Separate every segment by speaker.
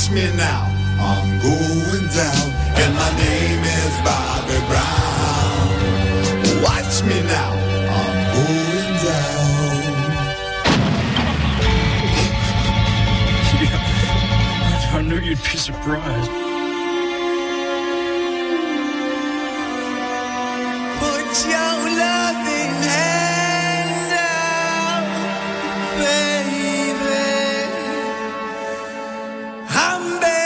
Speaker 1: Watch me now, I'm going down, and my name is Bobby Brown. Watch me now, I'm going down.
Speaker 2: Yeah, I knew you'd be surprised.
Speaker 1: Put your loving hand out, baby. I'm begging.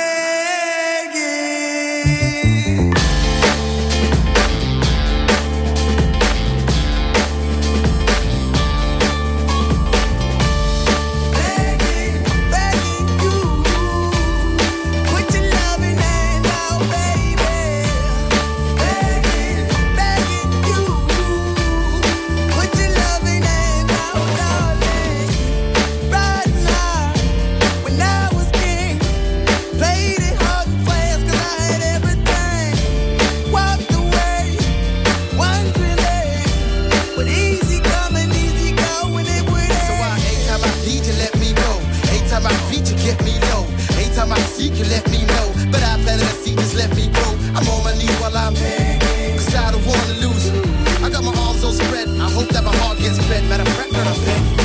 Speaker 1: Begging you. Put your loving hand out, baby. Begging you. Put your loving hand out, darling. Right now, when I was king, played it hard and fast 'cause I had everything. Walked away, wondering, but easy coming, easy going, it would end.
Speaker 3: So every time I need you, let me go. Every time I feed you, get me low. Every time I seek you, let me know. But I planted a seed, just let me grow. I'm on my knees while I'm begging, 'cause I don't wanna lose you. I got my arms all spread, I hope that my heart gets fed. Matter of fact, girl, I'm begging.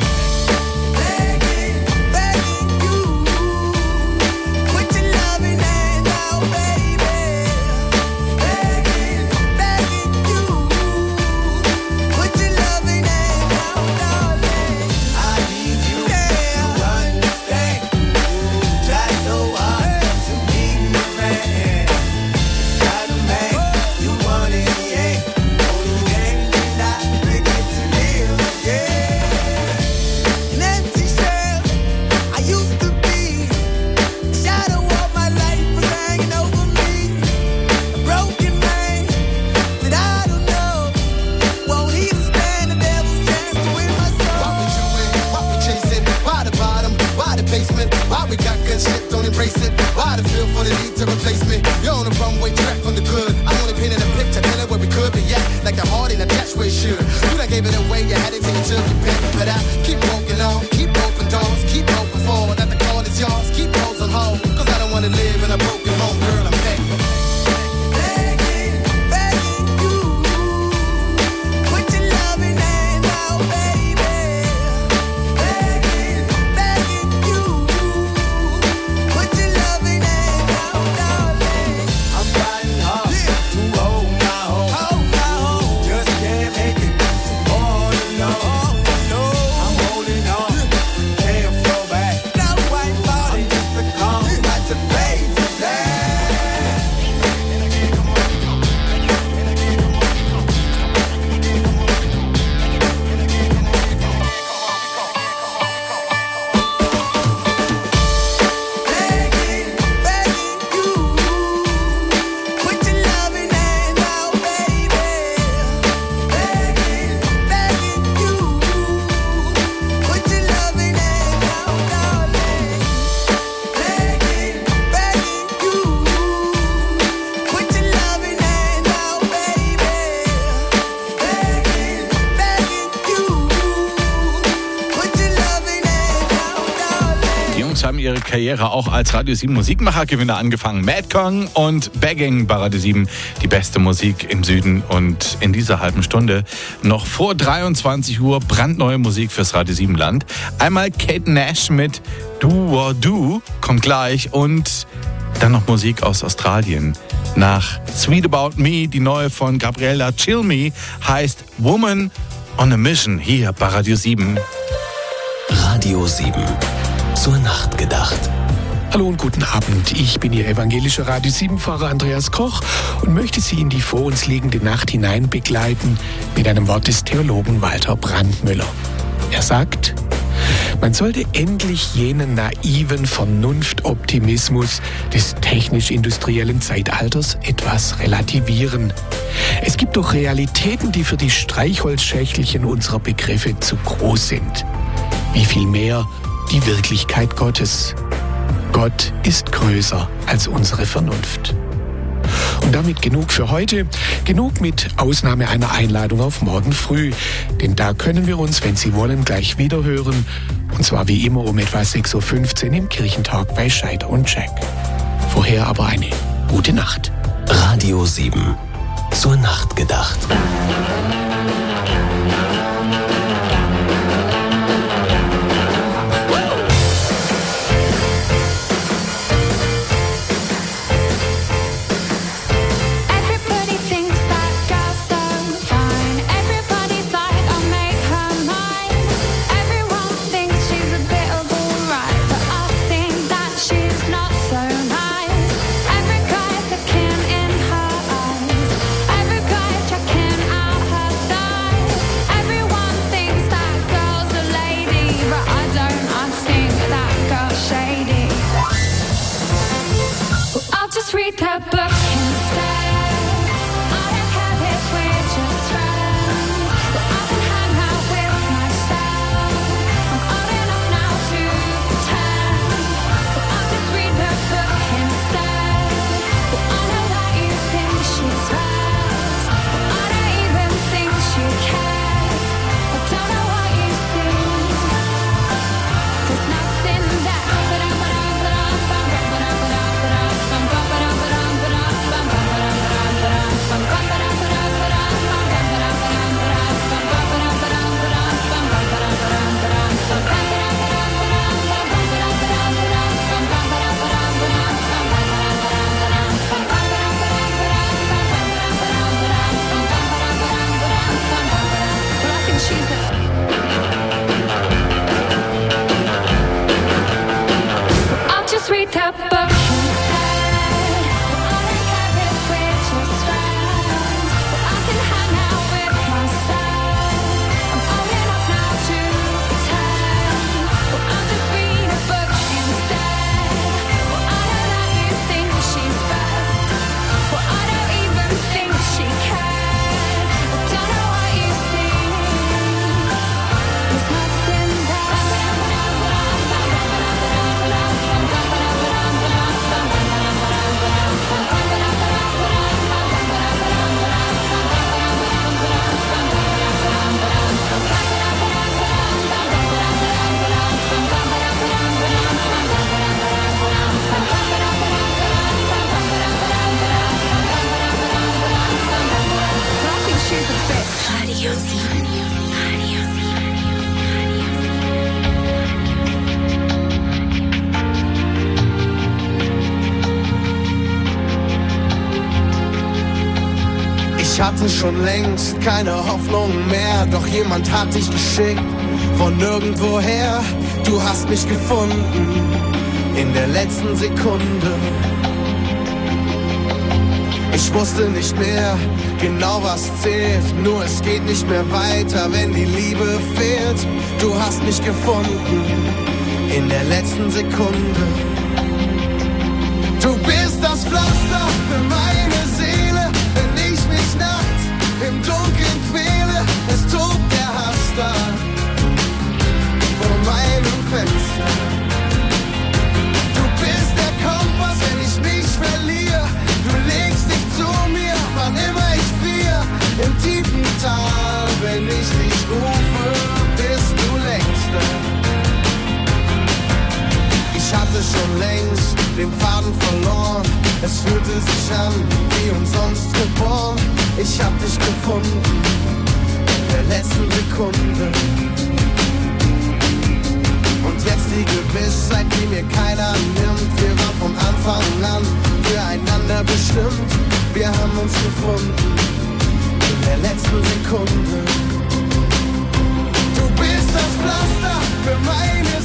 Speaker 1: Begging you. Put your loving hand out, baby. Begging you. Put your loving hand out, darling. I need you to understand. Try so hard to be the man. Try to make you want it, yeah. Only then can I begin to live again. An empty shell I used to be. The shadow of my life was hanging over me. A broken man that I don't know. Won't even stand the devil's chance to win my soul.
Speaker 3: Why we do it? Why we chase it? Why the bottom? Why the basement? Why we got good shit, don't embrace it? Why the feel for the need to replace me? You're on the runway track from the good. I'm only painting a picture, telling where we could be at. Like the heart in a dash where it should. You done gave it away, you had it till you took your pick. But I keep walking on, keep open doors, keep open for that the call is yours. Keep those on hold, 'cause I don't wanna live in a broken home, girl, I'm begging.
Speaker 1: Begging you. Put your loving hand out, baby. Begging you. Put your loving hand out, darling. I'm fighting hard to hold my home. Just can't make it all alone. I'm holding on, can't fall back. No white body, just a calm. Got to face that. Begging you. Put your loving hand out, baby. Begging you. Put your loving hand out, darling. Begging you. Put your loving hand out, baby. Begging you. Put your loving hand out, darling.
Speaker 4: Die Jungs haben ihre Karriere auch als Radio 7 Musikmachergewinner angefangen. Madcon und Begging bei Radio 7, die beste Musik im Süden. Und in dieser halben Stunde noch vor 23 Uhr brandneue Musik fürs Radio 7 Land. Einmal Kate Nash mit Do or Do, kommt gleich. Und dann noch Musik aus Australien. Nach Sweet About Me, die neue von Gabriella Chilmi, heißt Woman on a Mission hier bei Radio 7.
Speaker 5: Radio 7. Zur Nacht gedacht.
Speaker 6: Hallo und guten Abend. Ich bin Ihr evangelischer Radio 7-Pfarrer Andreas Koch und möchte Sie in die vor uns liegende Nacht hinein begleiten mit einem Wort des Theologen Walter Brandmüller. Er sagt: Man sollte endlich jenen naiven Vernunftoptimismus des technisch-industriellen Zeitalters etwas relativieren. Es gibt doch Realitäten, die für die Streichholzschächtelchen unserer Begriffe zu groß sind. Wie viel mehr die Wirklichkeit Gottes. Gott ist größer als unsere Vernunft. Und Und damit genug für heute. Genug mit Ausnahme einer Einladung auf morgen früh. Denn da können wir uns, wenn Sie wollen, gleich wieder hören. Und zwar wie immer um etwa 6.15 Uhr im Kirchentag bei Scheider und Jack. Vorher aber eine gute Nacht.
Speaker 5: Radio 7. Zur Nacht gedacht.
Speaker 3: Ich hatte schon längst keine Hoffnung mehr, doch jemand hat dich geschickt von nirgendwoher. Du hast mich gefunden in der letzten Sekunde. Ich wusste nicht mehr genau, was zählt, nur es geht nicht mehr weiter, wenn die Liebe fehlt. Du hast mich gefunden in der letzten Sekunde. Du bist das Pflaster für meine Seele, wenn ich mich nachts im Dunkeln quäle. Es tobt der Hass da vor meinem Fenster. Du bist der Kompass, wenn ich mich verliere. Du legst dich zu mir, wann immer ich friere. Im tiefen Tal, wenn ich dich rufe, bist du längst da. Ich hatte schon längst den Faden verloren. Es fühlte sich an wie umsonst geboren. Ich hab dich gefunden in der letzten Sekunde. Und jetzt die Gewissheit, die mir keiner nimmt. Wir waren von Anfang an füreinander bestimmt. Wir haben uns gefunden in der letzten Sekunde. Du bist das Pflaster für meine